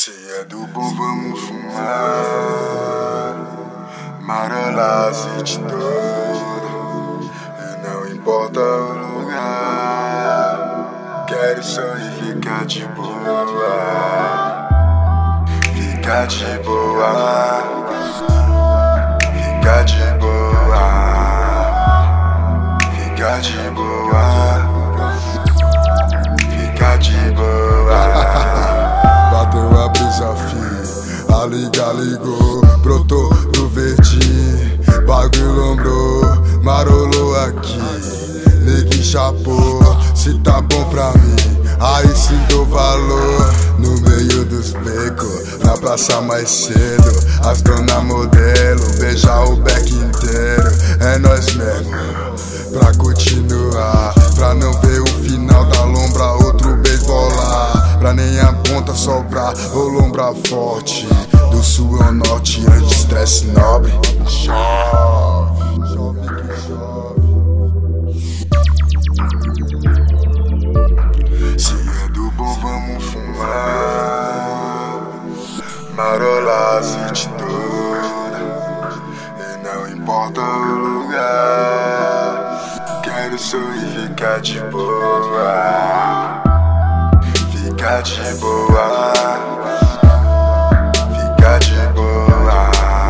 Se é do bom, vamos fumar, marola azeite toda, e não importa o lugar. Quero sorrir e ficar de boa, ficar de boa, ficar de boa, ficar de boa, ficar de boa. Bateu a brisa, fi, a liga ligou, brotou no verdinho, bagulho lombrou, marolou aqui, neguinho chapou. Se tá bom pra mim, aí sim dou valor. No meio dos becos, na praça mais cedo, as dona modelo, beijar o beck inteiro. É nós mesmo, pra continuar, pra não ver o final da lombra, outro beisbolar, pra nem a ponta sobrar, ou lombra forte, do sul ao norte, anti-estresse nobre. Chove, chove que chove. Se é do bom, vamos fumar, marola azeite toda, e não importa o lugar. Quero sorrir e ficar de boa, ficar de boa, ficar de boa,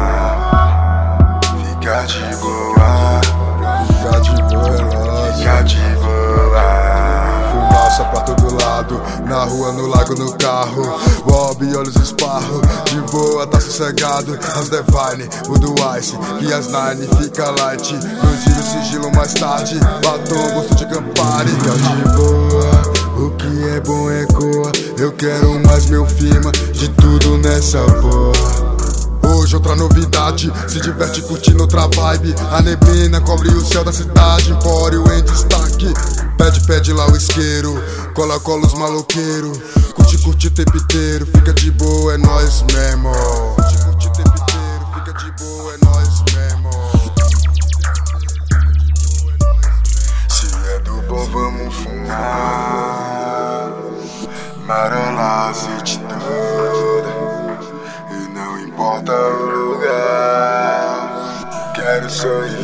ficar de boa, ficar de boa, ficar de boa. Fumaça pra todo lado, na rua, no lago, no carro, Bob, olhos esparro, de boa, tá sossegado. As Divine, o do Ice e as Nine, fica light, no giro, sigilo mais tarde, batom, gosto de Campari. Fica de boa, o que é bom é coa, eu quero mais meu firma, de tudo nessa porra. Hoje outra novidade, se diverte curtindo outra vibe. A neblina cobre o céu da cidade, empório em destaque. Pede lá o isqueiro, cola os maloqueiros. Curte o tempo inteiro, fica de boa, é nóis mesmo. Curte o tempo inteiro, fica de boa, é nóis mesmo. Se é do bom, vamos fumar, marola azeite toda, e não importa o lugar. Quero sorrir